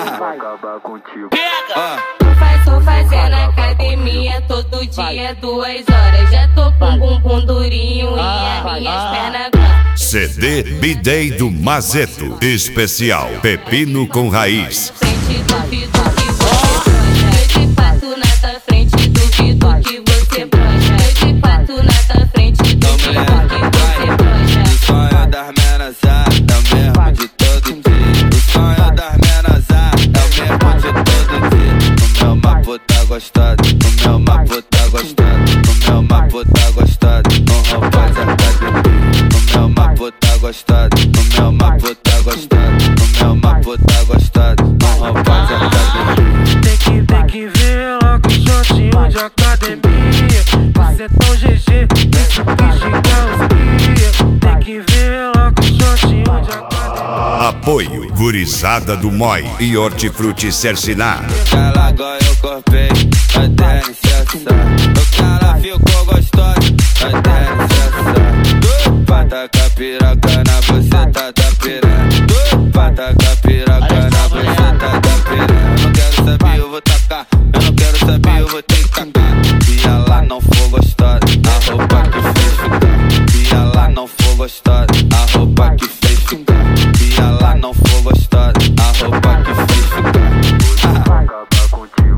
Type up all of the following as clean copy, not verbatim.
acabar contigo. Tô fazendo academia todo dia, 2 horas. Já tô com bumbum durinho e as minhas pernas grandes. CD B-Day do Mazeto. Especial Pepino com Raiz. Frente, duvido que você brocha. Eu de fato na tua frente, duvido que você brocha. Eu de fato na tua frente, duvido que você brocha. O sonho das menas é o mesmo de todo dia. O sonho das menas é o mesmo de todo dia. O meu mapo tá gostado, o meu mapo tá gostado, o meu mapo tá gostado, com roupas academia. O meu mapo tá gostado, o meu mapo tá gostado, o meu mapo tá gostado, com roupas academia. Tem que ver logo o shortinho de academia. Você é tão GG, isso que chega os cria. Tem que ver logo o shortinho de academia. Apoio Gurizada do Moi e Hortifruti Cercinar. Ela agora eu corpei, vai ter licença. O cara ficou gostoso, vai ter licença. Pra tacar piroca na buceta da piranha. Pra tacar piroca na buceta da piranha. Eu não quero saber, eu vou tacar. Eu não quero saber, eu vou ter que tacar. Se ela não for gostosa, a roupa que fez ficar. Se ela não for gostosa, a roupa que fez ficar. Se ela não for gostosa, a roupa que fez ficar. Acabar contigo.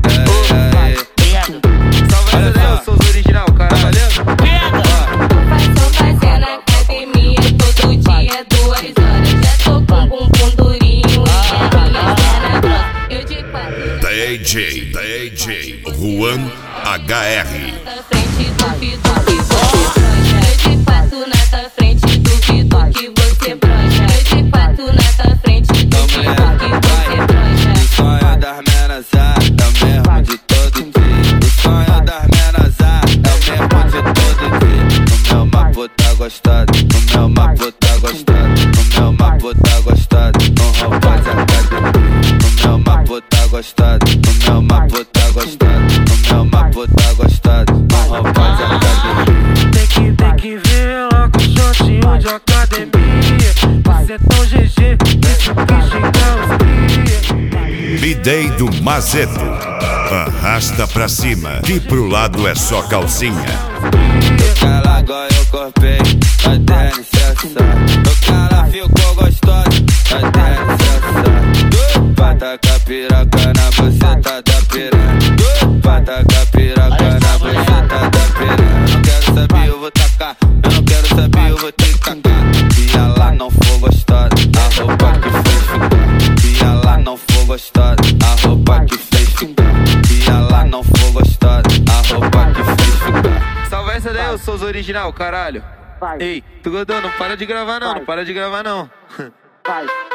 Salve essa daí, eu sou os original, cara, valeu? Tô fazendo academia todo dia, 2 horas. Já tô com bumbum durinho e as minhas pernas grandes. Eu de fato DJ Juan HR. na frente, duvido que você brocha. Eu de fato na tua frente, duvido que você brocha. Eu de fato na tua frente, duvido que você brocha. O sonho das menas é o mesmo de todo dia. O sonho das menas é o mesmo de todo dia. O meu mapo tá gostado, o meu mapo tá gostado, o meu mapo tá gostado, com roupas academia. O meu mapo tá gostado, o meu mapo tá gostado, o meu mapo tá gostado, com roupas academia. Tem que ver logo o shortinho de academia. Você é tão GG, isso que chega os cria. B-Day do Mazeto. Arrasta pra cima, que pro lado é só calcinha. Ela agora eu corpei, vai ter licença. O cara ficou gostoso, vai ter licença. Pra tacar piroca na buceta da piranha. Pra tacar piroca na buceta da piranha. Eu não quero saber, eu vou tacar. Eu não quero saber, eu vou ter que tacar. Se ela não for gostosa, a roupa que fez ficar. Se ela não for gostosa, a roupa que fez ficar. Se ela não for gostosa, a roupa que fez ficar. Salve essa daí, eu sou os original, caralho. Ei, tu godão, não para de gravar não, não para de gravar não. Vai.